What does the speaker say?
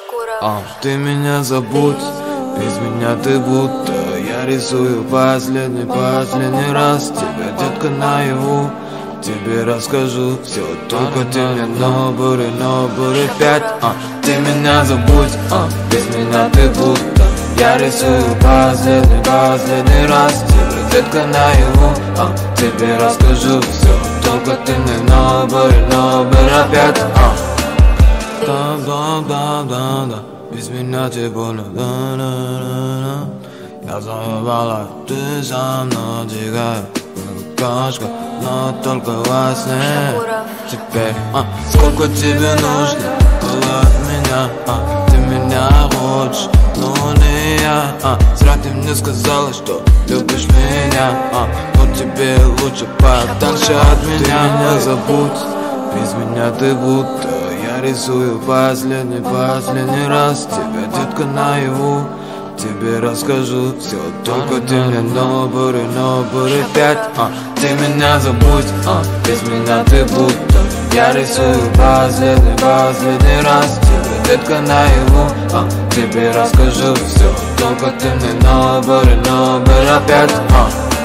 Ты меня забудь, без меня ты будто. Я рисую последний раз тебя, детка, наяву. Тебе расскажу все, только ты мне нобуры 5. Ты меня забудь, без меня ты будто. Я рисую последний раз тебе, детка, наяву. Тебе расскажу все, только ты мне нобуры 5. Да, без меня тебе больно, да. Я заебала, ты со мной тихая, кошка, но только во сне. Теперь, сколько тебе нужно было от меня, ты меня хочешь, но не я. Зря ты мне сказала, что любишь меня, но тебе лучше подальше от меня. Ты меня забудь, без меня ты будто. Я рисую последний раз тебя, детка, наяву. Тебе расскажу все, только ты мне нобуры 5. Ты меня забудь, без меня ты будто. Я рисую последний раз тебе, детка, наяву. Тебе расскажу все, только ты мне нобуры 5.